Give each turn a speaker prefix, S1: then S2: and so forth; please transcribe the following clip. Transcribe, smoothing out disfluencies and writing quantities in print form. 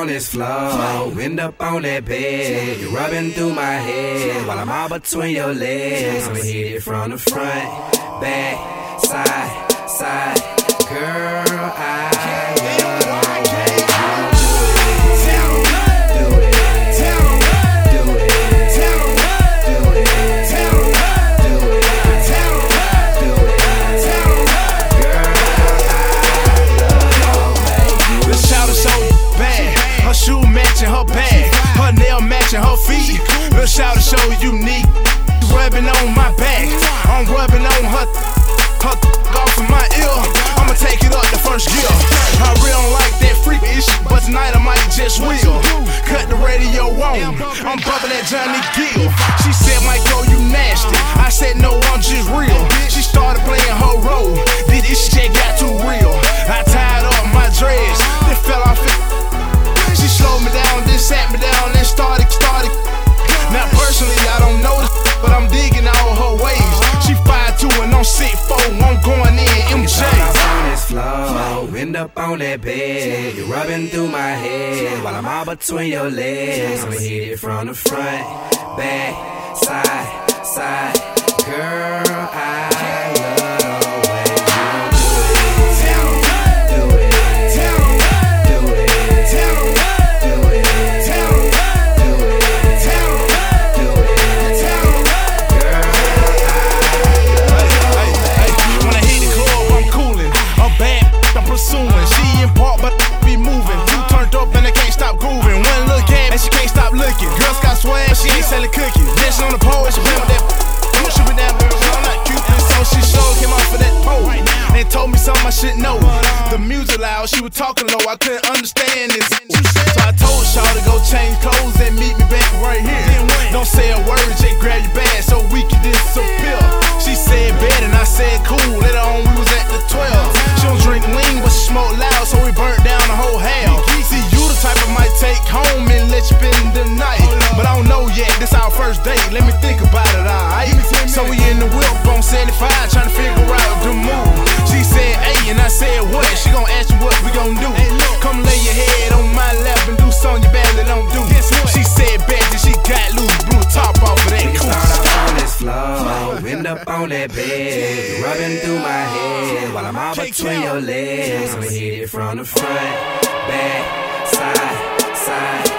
S1: on this floor, wind up on that bed. You're rubbing through my head while I'm all between your legs. I'ma hit it from the front, back, side, side. Girl, I love the way you do it. Do it.
S2: Her shoe matching her bag, her nail matching her feet. Lil' shawty so unique, rubbing on my back. I'm rubbing on her off of my ear. I'ma take it up the first gear. I really don't like that freakish, but tonight I might just will. Cut the radio on, I'm bumping that Johnny Gill. She said, Michael, you nasty. I said, no, I'm just real. She started playing her role. This shit got too real. I tied up my dreads, then fell off it. She slowed me down, then sat me down, then started. Now personally, I don't know this, but I'm digging all her ways. She 5'2" and I'm 6'4", I'm going in MJ.
S1: On this floor, wind up on that bed. You're rubbing through my head while I'm all between your legs. I'ma hit it from the front, back, side, side. Girl, I love the way you do it.
S2: She in park, but be moving. You turned up and I can't stop grooving. One look at and she can't stop looking. Girls got swag, but she ain't selling cookies. Dancing on the pole, and she playing with that. I'm gonna shoot me down, girl. I'm not Cupid, so she showed came off for that pole. And told me something I should know. The music loud, she was talking low, I couldn't understand this. So I told Shawty to go change clothes and meet me back right here. Don't say a word, just grab your bag so we can disappear. She said bed and I said cool. Later on we was at the 12. She don't drink lean, but she smoke loud, so we burnt down the whole house. See, you the type I might take home and let you spend the night. But I don't know yet, this our first date. Let me think about it, alright? So we in the whip on 75, trying to figure out the move. She said, hey, and I said, what? She gon' ask me what we gon' do. Come lay your head on my lap and do something you badly don't do. She said, bet that she got loose, blew the top off of that cool.
S1: Start up on this floor, wind up on that bed. You're rubbing through my head while I'm all between your legs. I'ma hit it from the front, back, side, side.